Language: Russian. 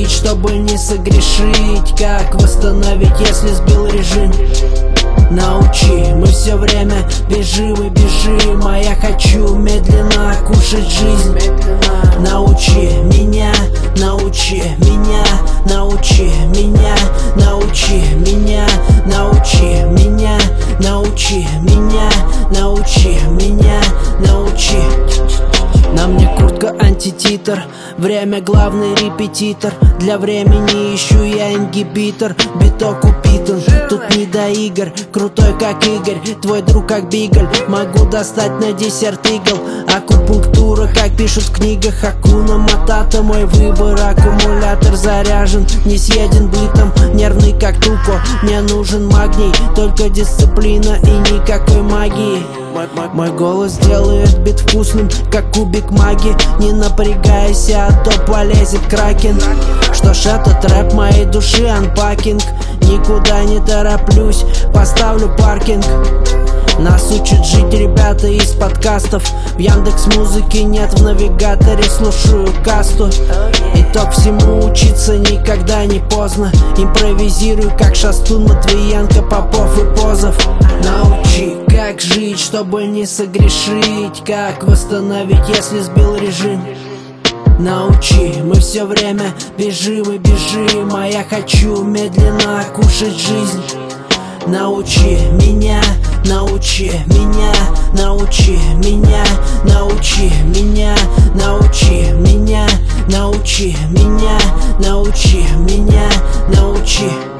жить, чтобы не согрешить? Как восстановить, если сбил режим? Научи, мы все время бежим и бежим, а я хочу медленно кушать жизнь. Научи меня, научи меня, научи меня, научи меня, научи меня, научи меня, научи меня, научи. На мне куртка антититр, время главный репетитор. Для времени ищу я ингибитор, биток упитан, тут не до игр. Крутой как Игорь, твой друг как Бигль. Могу достать на десерт игл. Акупунктура, как пишут в книгах. Акуна Матата, мой выбор. Аккумулятор заряжен, не съеден бытом. Нервный как Туко, мне нужен магний. Только дисциплина и никакой магии. Мой голос делает бит вкусным, как кубик маги. Не напрягайся, а то полезет кракен. Что ж, этот рэп моей души анпакинг. Никуда не тороплюсь, поставлю паркинг. Нас учат жить ребята из подкастов. В Яндекс.Музыке нет, в навигаторе слушаю касту. Итог всему учиться никогда не поздно. Импровизирую как Шастун, Матвиенко, Попов и Позов. Научи, как жить, чтобы не согрешить? Как восстановить, если сбил режим? Научи, мы все время бежим и бежим, а я хочу медленно кушать жизнь. Научи меня, научи меня, научи меня, научи меня, научи меня, научи меня, научи меня, научи.